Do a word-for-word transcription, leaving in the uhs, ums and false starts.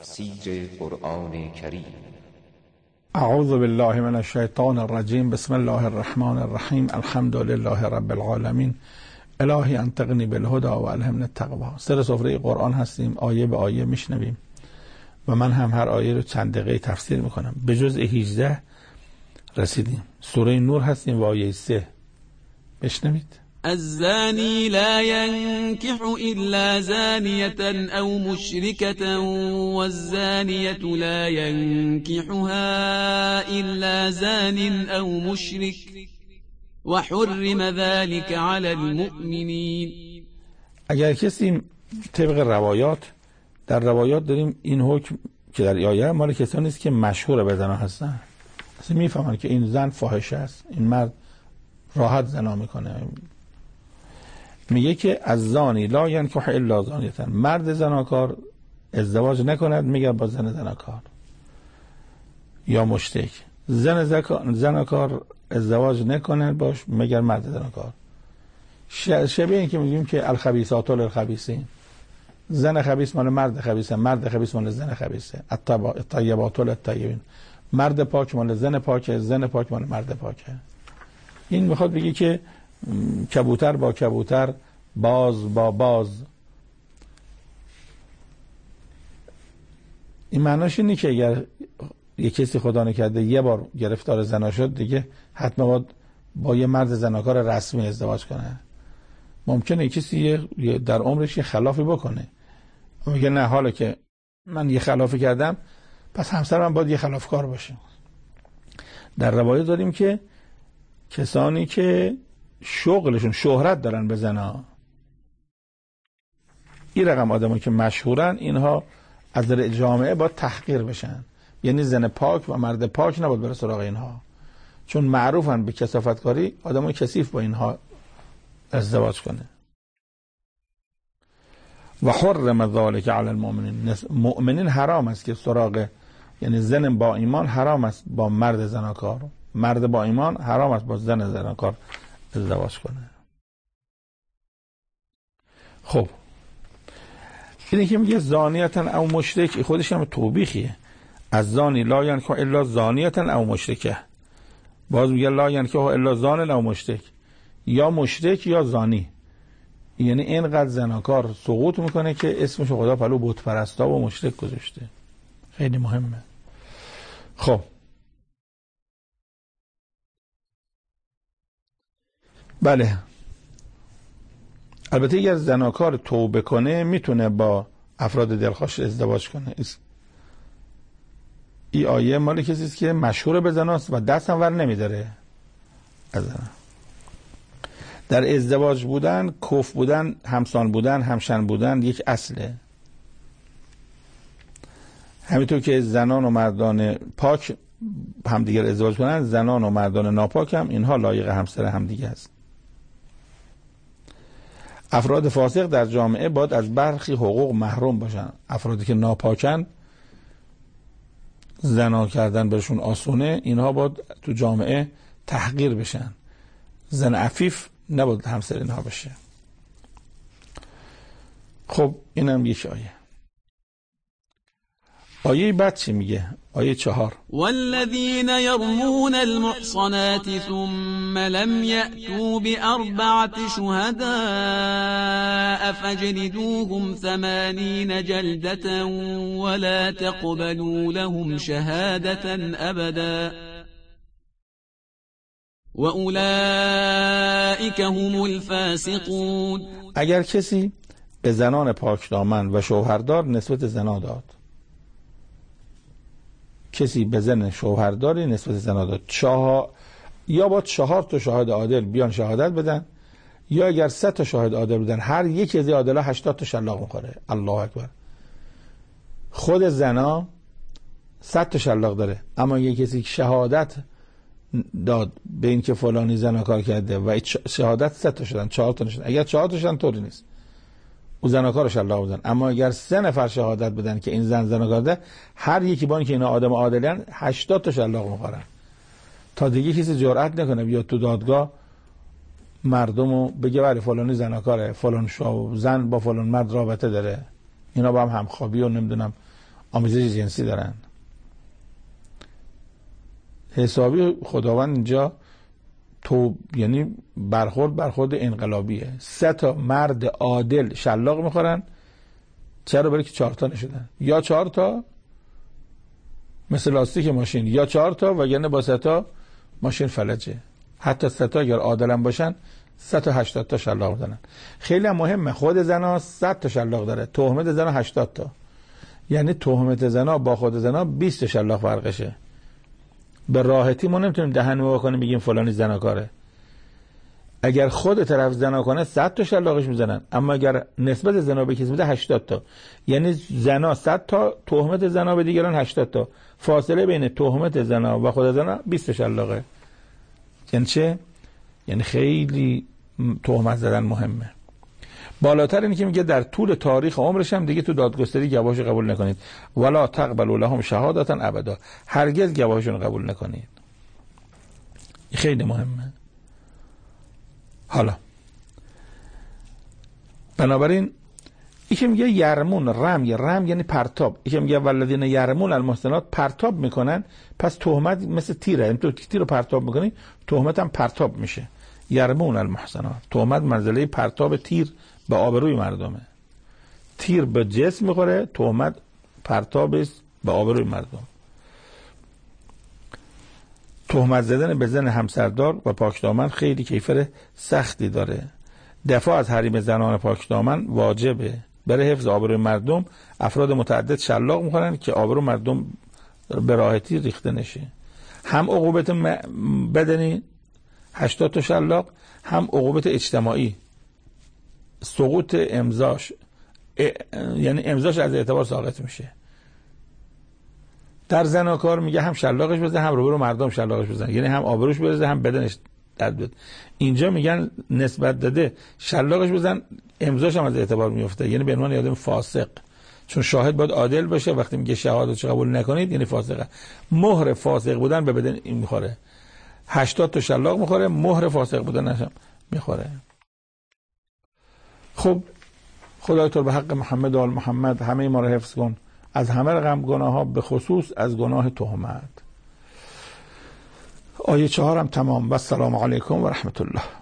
تفسیر قرآن کریم. اعوذ بالله من الشیطان الرجیم. بسم الله الرحمن الرحیم. الحمد لله رب العالمین. الهی انطقنی بالهدى و الهمنی التقوی. سر سفره قرآن هستیم، آیه به آیه میشنویم و من هم هر آیه رو چند دقیقه تفسیر میکنم. به جزء هجده رسیدیم. سوره نور هستیم و آیه سه. بشنوید. الزاني لا ينكح إلا زانية أو مشركة والزانية لا ينكحها إلا زان أو مشرك وحرم ذلك على المؤمنين. اگر کسی طبق روایات، در روایات داریم این حکم که در آیه مال کسانی است که مشهور به زنا هستن، اصلا میفهمن که این زن فاحشه است، این مرد راحت زنا میکنه. میگه که از زانی لا ینکح الا زانیه، مرد زناکار ازدواج نکند مگر با زن زناکار یا مشرک. زن زناکار ازدواج نکند باش مگر مرد زناکار. شبیه این که میگیم که الخبیثات للخبیثین، زن خبیث مال مرد خبیثه، مرد خبیث مال زن خبیثه. الطیبات للطیبین، مرد پاک مال زن پاکه، زن پاک مال مرد پاکه. این میخواد بگه که کبوتر با کبوتر، باز با باز. این معناش اینه که اگر یک کسی خدا نکرده یه بار گرفتار زنا شد، دیگه حتما باید با یه مرد زناکار رسمی ازدواج کنه. ممکنه کسی در عمرش یه خلافی بکنه، میگه نه حالا که من یه خلافی کردم پس همسر من باید یه خلافکار باشه. در روایت داریم که کسانی که شغلشون شهرت دارن به زنا، این رقم آدمایی که مشهورن، اینها از در جامعه باید تحقیر بشن. یعنی زن پاک و مرد پاک نباید بره سراغ اینها، چون معروفن به کثافتکاری، آدمای کثیف با اینها ازدواج کنه. و حرم ذلک علی المؤمنین، مؤمنین حرام است که سراغ، یعنی زن با ایمان حرام است با مرد زناکار، مرد با ایمان حرام است با زن زناکار ازدواج کنه. خب اینی که میگه زانیتن او مشرک، خودش هم توبیخیه. از زانی لا ینکح الا زانیتن او مشرکه، باز میگه لا ینکح الا زان او مشرک، یا مشرک یا زانی. یعنی اینقدر زناکار سقوط میکنه که اسمش خدا پلو بت پرستا و مشرک گذاشته. خیلی مهمه. خب بله، البته اگر زناکار توبه کنه میتونه با افراد دلخوش ازدواج کنه. این آیه مال کسی است که مشهور به زناست و دست هم ور نمیداره از زنا. در ازدواج بودن، کف بودن، همسان بودن، همشن بودن یک اصله. همینطور که زنان و مردان پاک همدیگر ازدواج کنن، زنان و مردان ناپاک هم اینها لایق همسر همدیگه است. افراد فاسق در جامعه باید از برخی حقوق محروم باشن. افرادی که ناپاکن، زنا کردن برشون آسونه، اینها باید تو جامعه تحقیر بشن. زن عفیف نباید همسر اینها بشه. خب اینم یک آیه. آیه بعد چی میگه؟ آیه چهار. والذین یرمون المحصنات ثم لم یأتوا بأربعة شهداء فجلدوهم ثمانین جلدة ولا تقبلوا لهم شهادة أبدا وأولئك هم الفاسقون. اگر کسی به زنان پاکدامن و شوهردار نسبت زنا داد، کسی به زن شوهرداری نسبت زنا داد، چهار یا با چهار تا شاهد عادل بیان شهادت بدن، یا اگر سه تا شاهد عادل بدن، هر یکی از این عادلا هشتاد تا شلاق میخوره. الله اکبر. خود زنا صد تا شلاق داره، اما یکی کسی شهادت داد به این که فلانی زناکار کرده و شهادت سه تا شدن، چهار تا نشدن. اگر چهار تا شدن طوری نیست، او زناکار شلاق بزن. اما اگر سه نفر شهادت بدن که این زن زناکارده، هر یکی با این که اینا آدم عادلن هشتاد تا شلاق میخورن، تا دیگه کسی جرئت نکنه بیاد تو دادگاه مردمو بگه ولی فلانی زناکاره، فلان شو زن با فلان مرد رابطه داره، اینا با هم همخوابی و نمیدونم آمیزش جنسی دارن. حسابی خداوند اینجا تو یعنی برخورد برخورد انقلابیه. سه تا مرد عادل شلاق میخورن. چرا؟ برای که چهار تا نشدن، یا چهار تا مثل لاستیک ماشین، یا چهار تا وگرنه با سه تا ماشین فلجه. حتی سه تا اگر عادلم باشن سه تا هشتاد تا شلاق میزنن. خیلی مهمه. خود زنا صد تا شلاق داره، تهمت زنا هشتاد تا. یعنی تهمت زنا با خود زنا بیست تا شلاق فرقشه. به راحتی ما نمیتونیم دهن وا کنیم بگیم فلانی زناکاره. اگر خود طرف زنا کنه صد تا شلاقش میزنن، اما اگر نسبت زنا به کسی بده هشتاد تا. یعنی زنا صد تا، تهمت زنا به دیگران هشتاد تا. فاصله بین تهمت زنا و خود زنا بیست تا شلاقه. یعنی چه؟ یعنی خیلی تهمت زدن مهمه. بالاتر اینی که میگه در طول تاریخ عمرش هم دیگه تو دادگستری گواهش قبول نکنید. ولا تقبلوا لهم شهادتا ابدا. هرگز گواهشون قبول نکنید. خیلی مهمه. حالا بنابراین این که میگه یرمون، رمی، رم یعنی پرتاب. این که میگه والذین یرمون المحصنات، پرتاب میکنن. پس تهمت مثل تیره، یعنی تو تیر رو پرتاب میکنی تهمت هم پرتاب میشه. یرمون المحصنات، تهمت منزله پرتاب تیر به آبروی مردمه. تیر به جسم میخوره، تهمت پرتابش به آبروی مردم. تهمت زدن به زن همسردار و پاکدامن خیلی کیفر سختی داره. دفاع از حریم زنان پاکدامن واجبه. برای حفظ آبروی مردم افراد متعدد شلاق میخورن که آبرو مردم به راحتی ریخته نشه. هم عقوبت بدنی هشتاد تا شلاق، هم عقوبت اجتماعی سقوط امضاش، یعنی امضاش از اعتبار ساقط میشه. در زناکار میگه هم شلاقش بزن، هم روبرو مردم شلاقش بزن، یعنی هم آبروش بریزه هم بدنش درد بیاد. اینجا میگن نسبت داده شلاقش بزن، امضاش هم از اعتبار میفته، یعنی به عنوان آدم فاسق. چون شاهد باید عادل باشه. وقتی میگه شهادتش قبول نکنید یعنی فاسقه. مهر فاسق بودن به بدن این میخوره. هشتاد تا شلاق میخوره، مهر فاسق بودن هم میخوره. خب خدای تو به حق محمد و آل محمد همه ما رو حفظ کن از همه رقم گناه ها، به خصوص از گناه تهمت. آیه چهارم تمام. و السلام علیکم و رحمت الله.